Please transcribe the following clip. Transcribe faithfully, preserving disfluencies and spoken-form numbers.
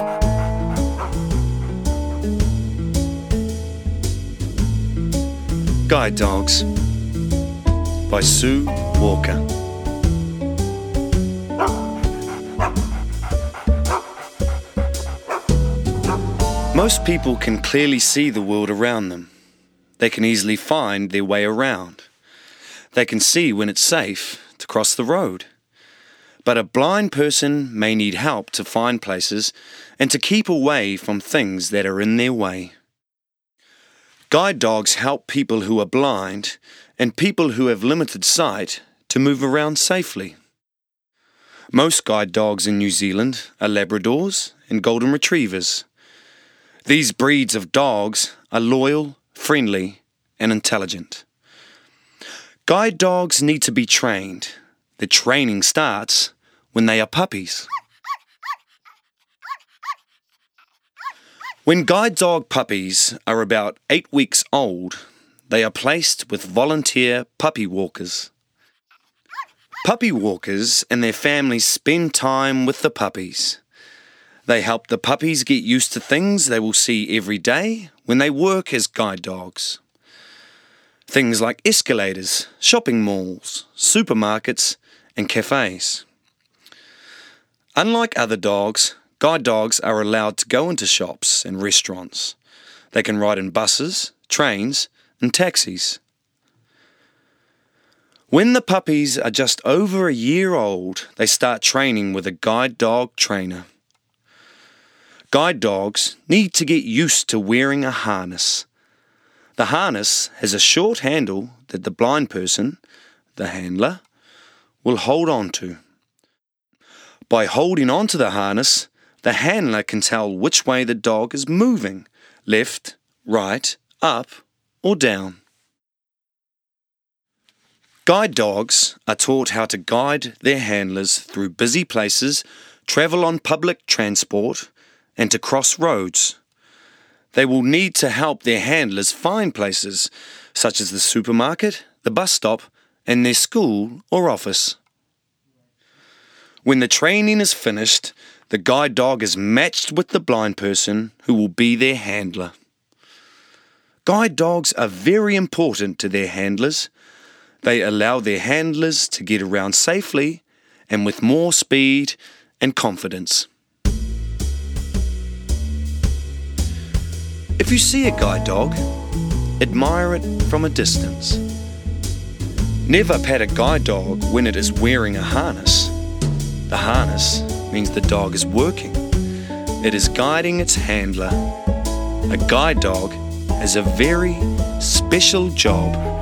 Guide Dogs by Sue Walker. Most people can clearly see the world around them. They can easily find their way around. They can see when it's safe to cross the road. But a blind person may need help to find places and to keep away from things that are in their way. Guide dogs help people who are blind and people who have limited sight to move around safely. Most guide dogs in New Zealand are Labradors and Golden Retrievers. These breeds of dogs are loyal, friendly, and intelligent. Guide dogs need to be trained. The training starts when they are puppies. When guide dog puppies are about eight weeks old, they are placed with volunteer puppy walkers. Puppy walkers and their families spend time with the puppies. They help the puppies get used to things they will see every day when they work as guide dogs. Things like escalators, shopping malls, supermarkets, and cafes. Unlike other dogs, guide dogs are allowed to go into shops and restaurants. They can ride in buses, trains, and taxis. When the puppies are just over a year old, they start training with a guide dog trainer. Guide dogs need to get used to wearing a harness. The harness has a short handle that the blind person, the handler, will hold on to. By holding on to the harness, the handler can tell which way the dog is moving, left, right, up, or down. Guide dogs are taught how to guide their handlers through busy places, travel on public transport, and to cross roads. They will need to help their handlers find places such as the supermarket, the bus stop, and their school or office. When the training is finished, the guide dog is matched with the blind person who will be their handler. Guide dogs are very important to their handlers. They allow their handlers to get around safely and with more speed and confidence. If you see a guide dog, admire it from a distance. Never pet a guide dog when it is wearing a harness. The harness means the dog is working. It is guiding its handler. A guide dog has a very special job.